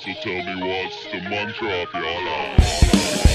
So tell me what's the mantra of your life?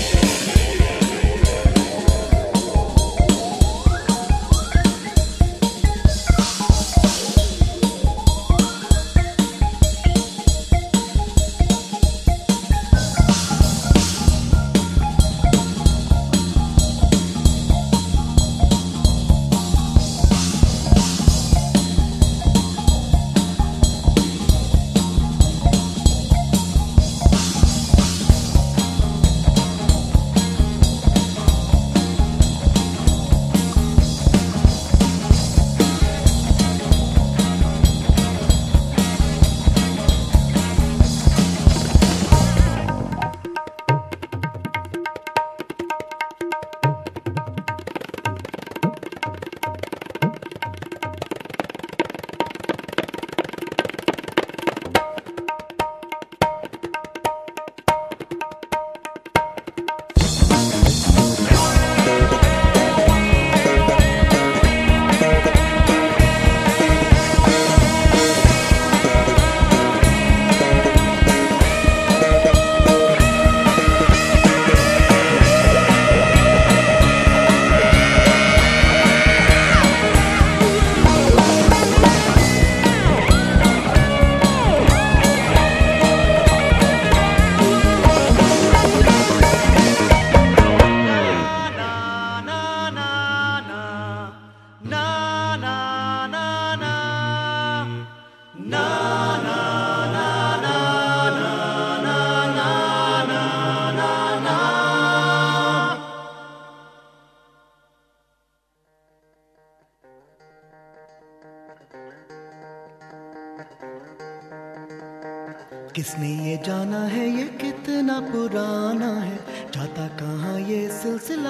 किसने ये जाना है ये कितना पुराना है, जाता कहाँ ये सिलसिला,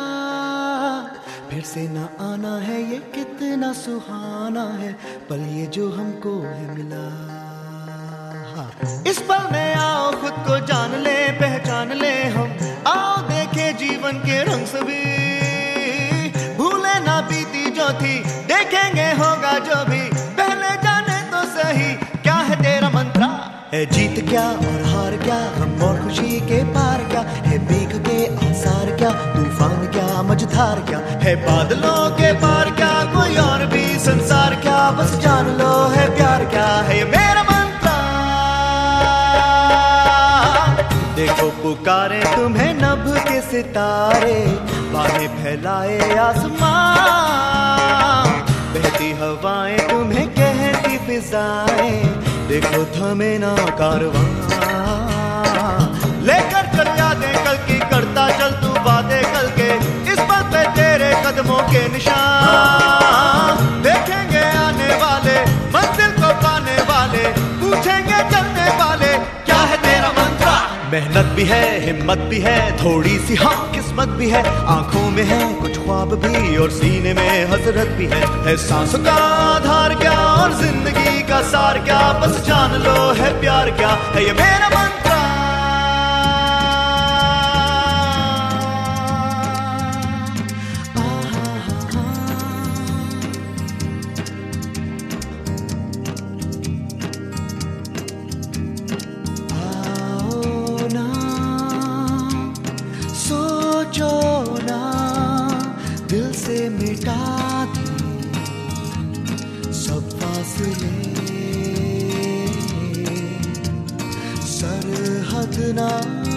फिर से ना आना है ये कितना सुहाना है, पल ये जो हमको है मिला। इस पल में आओ खुद को जान ले, पहचान ले हम, आओ देखे जीवन के रंग सभी, भूले ना बीती जो थी, देखेंगे होगा जो भी, पहले जाने तो सही क्या है तेरा मंत्रा, है जीत क्या और हार क्या, गम और खुशी के पार क्या, है मेघ के आसार क्या, तूफान क्या, मझधार क्या, है बादलों के पार क्या, कोई और भी संसार क्या, बस जान लो है प्यार क्या, है ये मेरा मंत्र। देखो पुकारे तुम्हें नभ के सितारे, बाहें फैलाए आसमां, बहती हवाएं तुम्हें कहती फिजाएं, देखो थमे ना कारवां, लेकर चल यादें कल की, करता चल तू वादे कल के, इस पल पे तेरे कदमों के निशान, देखेंगे आने वाले मंजिल को पाने वाले, पूछेंगे चलने वाले क्या है तेरा मंत्रा। मेहनत भी है, हिम्मत भी है, थोड़ी सी हाँ किस्मत भी है, आंखों में है कुछ ख्वाब भी और सीने में हसरत भी है सांसों का आधार क्या और जिंदगी का सार क्या, बस जान लो है प्यार क्या, है ये मेरा मंत्र। दिल से मिटा दी सब फासले, सरहद ना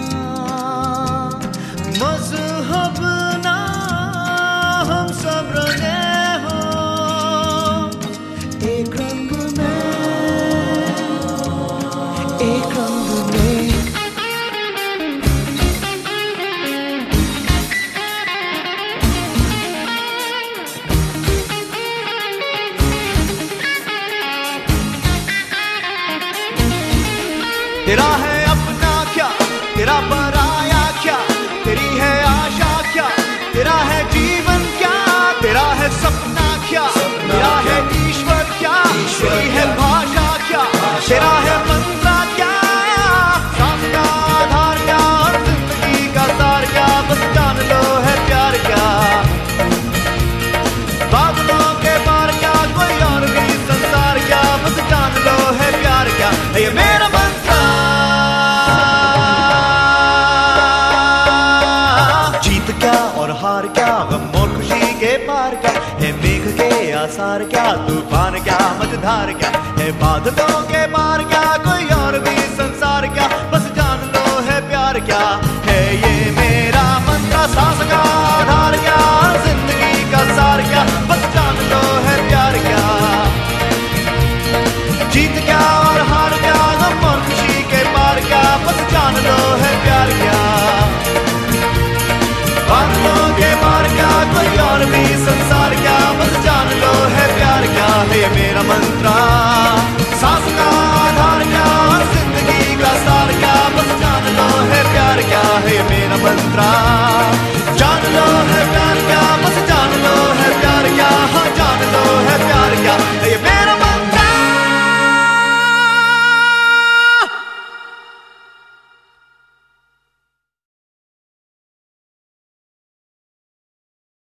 मजहब ना, हम सब रंगे हो एक रंग में, एक रंग में। तेरा है अपना क्या, तेरा पराया क्या, तेरी है आज जीत क्या और हार क्या, गम और खुशी के पार क्या, है मेघ के आसार क्या, तूफान क्या, मझधार क्या, है बादलों के पार क्या, कोई और भी संसार क्या, बस जान लो है प्यार क्या।